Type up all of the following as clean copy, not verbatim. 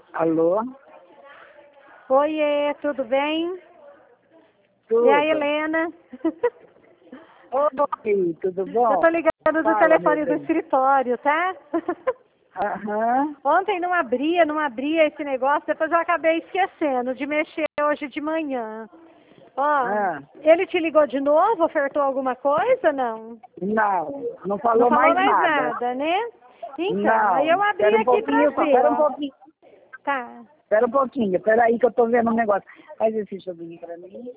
Alô? Oiê, tudo bem? Tudo? E a Helena? Oi, tudo bom? Eu tô ligando do Fala, telefone meu do bem. escritório, tá? Aham. Ontem não abria esse negócio, depois eu acabei esquecendo de mexer hoje de manhã. Ó, Ah, ele te ligou de novo, ofertou alguma coisa, não? não Não falou falou mais mais nada. nada, né? Então, aí eu Não. abri aqui pra ver, Espera um ó. pouquinho. Tá. Espera um pouquinho. Espera aí que eu tô vendo um negócio. Faz esse joguinho pra mim.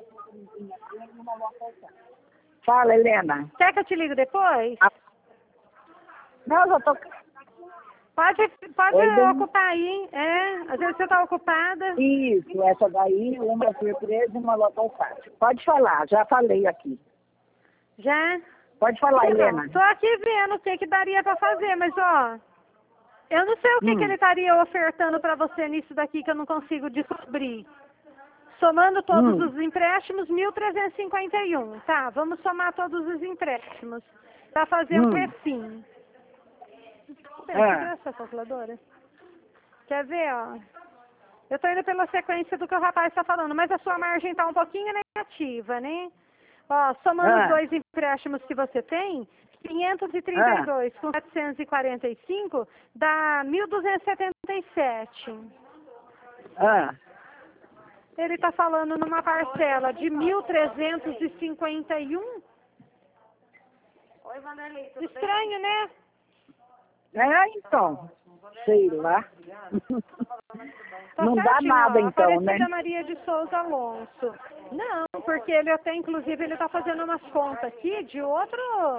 Fala, Helena. Quer que eu te ligo depois? Ah, não, já tô... Pode Oi, bem. ocupar aí, às vezes você tá ocupada. Isso, essa daí, uma surpresa e uma local fácil. Pode falar, já falei aqui. Já? Pode falar, Então, Helena. tô aqui vendo o que que daria pra fazer, mas ó, eu não sei o que que ele estaria ofertando pra você nisso daqui que eu não consigo descobrir. Somando todos Hum. os empréstimos, 1.351, tá? Vamos somar todos os empréstimos pra fazer um Hum. refim. Bem, Ah. segura essa calculadora. Quer ver, ó? Eu tô indo pela sequência do que o rapaz está falando, mas a sua margem tá um pouquinho negativa, né? Ó, somando os Ah. dois empréstimos que você tem, Ah. 532 com 745 dá 1.277. Ah. Ele está falando numa parcela de 1.351. Oi, Vanderlei, tudo estranho, né? Então, sei lá. Tá Não dá certinho, nada ó, então, né? Aparecida Maria de Souza Alonso. Não, porque ele até, inclusive, ele tá fazendo umas contas aqui de outro...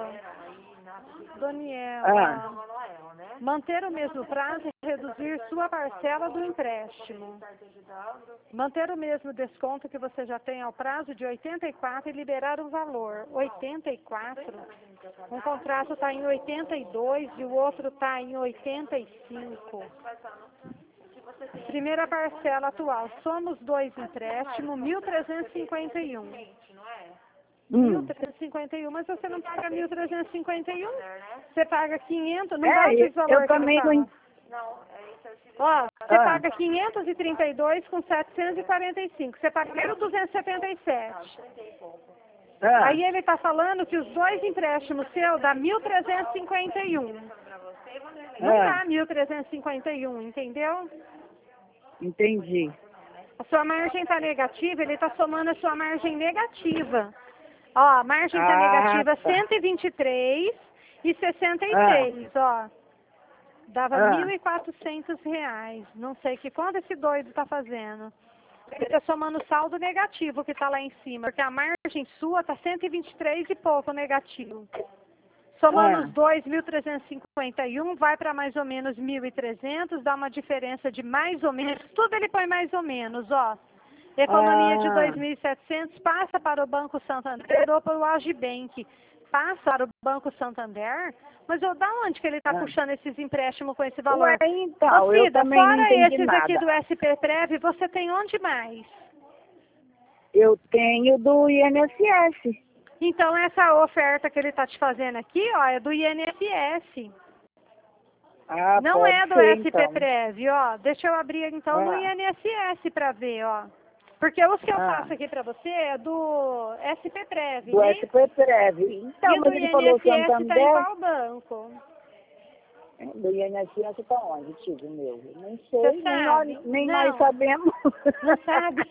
Daniel, Ah. ó. Manter o mesmo prazo e reduzir sua parcela do empréstimo. Manter o mesmo desconto que você já tem ao prazo de 84 e liberar o valor. 84? Um contrato está em 82 e o outro está em 85. Primeira parcela atual. Somos dois empréstimos, 1.351. 1.351, mas você não paga 1.351. Você paga 500, não bate os Eu valores que ele também fala. não... Ó, você Ah. paga 532 com 745. Você paga 1.277. Ah. Aí ele está falando que os dois empréstimos seus dá 1.351. Não dá 1.351, entendeu? Entendi. A sua margem está negativa, ele está somando a sua margem negativa. Ó, a margem está negativa Tá. 123,66, ó. Dava Ah. R$ 1.400. Não sei que conta esse doido está fazendo. Ele está somando o saldo negativo que está lá em cima, porque a margem sua está 123 e pouco negativo. Somando os dois, 1.351, vai para mais ou menos 1.300, dá uma diferença de mais ou menos, tudo ele põe mais ou menos, ó. Economia de 2.700 passa para o Banco Santander ou para o Agibank. Passa para o Banco Santander, mas da onde que ele está puxando esses empréstimos com esse valor? Ué, então, Ô, eu Cida, também não fora entendi esses aqui nada. do SP Prev, você tem onde mais? Eu tenho do INSS. Então, essa oferta que ele está te fazendo aqui, ó, é do INSS. Ah, Não pode é do ser SP então. Prev, ó. Deixa eu abrir então no Ah. INSS para ver, ó. Porque os que eu Ah. faço aqui para você é do SP Prev, Do né? SP Prev. Então, E do mas ele falou INSS está em Santander. qual banco? Do INSS está onde, tio meu? Nem Você sei, sabe? nem nós Não. sabemos. Não sabe?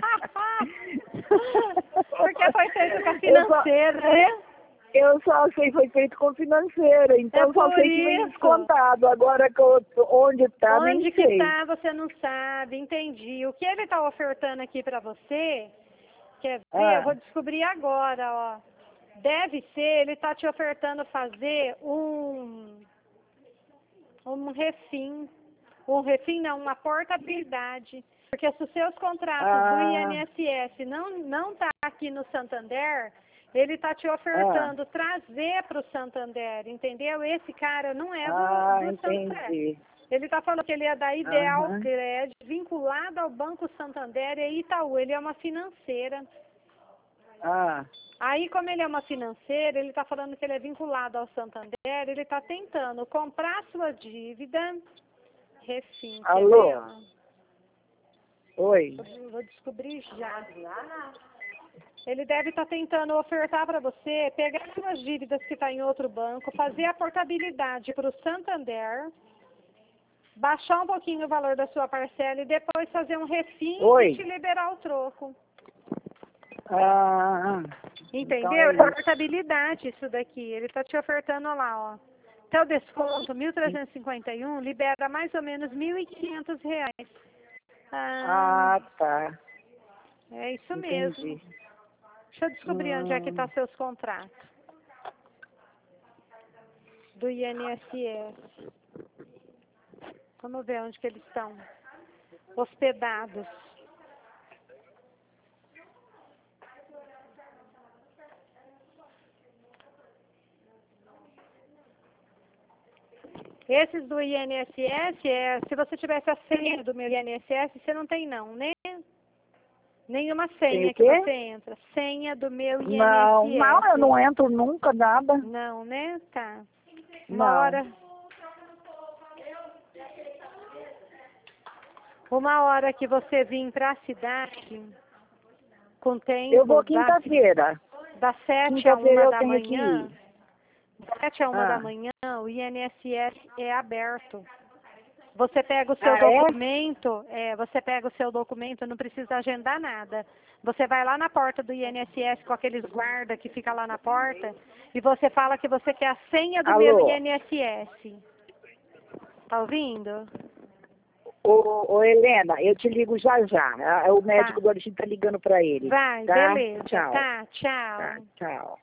Porque foi feito com a Eu só, financeira, né? eu só sei que foi feito com financeira, É então só por sei que vem isso. descontado. Agora onde está, nem Onde que sei. tá, você não sabe, entendi. O que ele está ofertando aqui para você, quer ver? Eu vou descobrir agora, ó. Deve ser, ele está te ofertando fazer um refim. Um refim não, uma portabilidade. Porque se os seus contratos do INSS não tá aqui no Santander, ele está te ofertando trazer para o Santander, entendeu? Esse cara não é do Santander. Entendi. Ele está falando que ele é da Ideal Crédito, vinculado ao Banco Santander e Itaú. Ele é uma financeira. Aí, como ele é uma financeira, ele está falando que ele é vinculado ao Santander, ele está tentando comprar sua dívida Refim. Alô? Quer ver, ó? Oi. Eu vou descobrir já. Ele deve estar tentando ofertar para você, pegar suas dívidas que está em outro banco, fazer a portabilidade para o Santander, baixar um pouquinho o valor da sua parcela e depois fazer um refim e te liberar o troco. Ah, Entendeu? então é Portabilidade isso daqui. Ele está te ofertando lá, ó. Até o desconto, 1.351, libera mais ou menos R$ 1.500. Ah, tá. É isso Entendi. mesmo. Deixa eu descobrir onde é que estão seus contratos. Do INSS. Vamos ver onde que eles estão hospedados. Esses do INSS, se você tivesse a senha do meu INSS, você não tem não, né? Nenhuma Tem o senha que quê? você entra. Senha do meu INSS. Não, eu não entro nunca, nada. Não, né? Tá. Não. Uma hora que você vir para a cidade, com tempo, Eu vou quinta-feira. das 7 a Quinta-feira 1 eu da tenho que manhã, ir. 7 a 1 da Ah, manhã, o INSS é aberto. Você pega o seu ah é? documento, não precisa agendar nada. Você vai lá na porta do INSS com aqueles guarda que fica lá na porta e você fala que você quer a senha do meu Alô? INSS. Tá ouvindo? Ô, Helena, eu te ligo já já. O médico Tá. do Origem tá ligando para ele. Vai, Tá? beleza. Tchau. Tá, tchau. Tá, tchau.